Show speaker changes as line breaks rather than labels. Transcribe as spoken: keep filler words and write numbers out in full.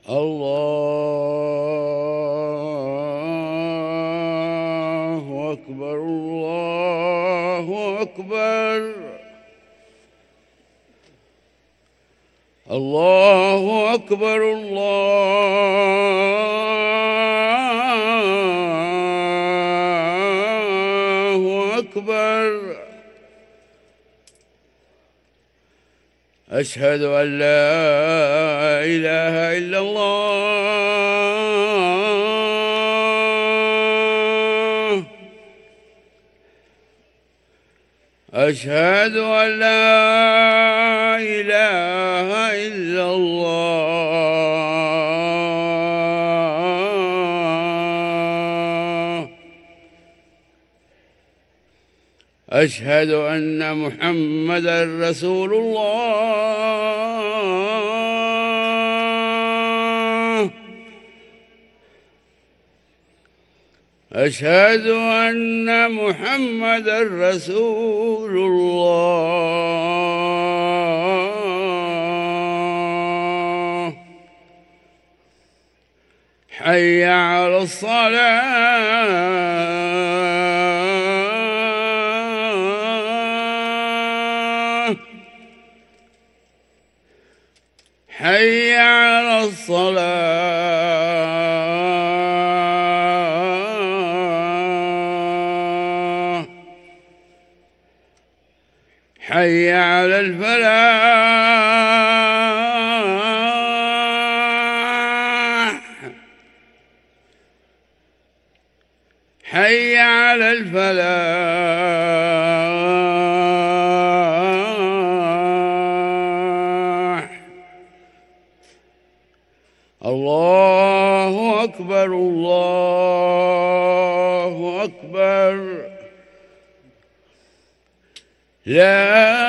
الله أكبر الله أكبر الله أكبر الله أكبر. أشهد أن لا إله إلا الله. أشهد أن لا إله إلا الله. أشهد أن محمدًا رسول الله. أشهد أن محمدًا رسول الله. حي على الصلاة. حي على الصلاة. حي على الفلاح. حي على الفلاح. الله أكبر الله أكبر. لا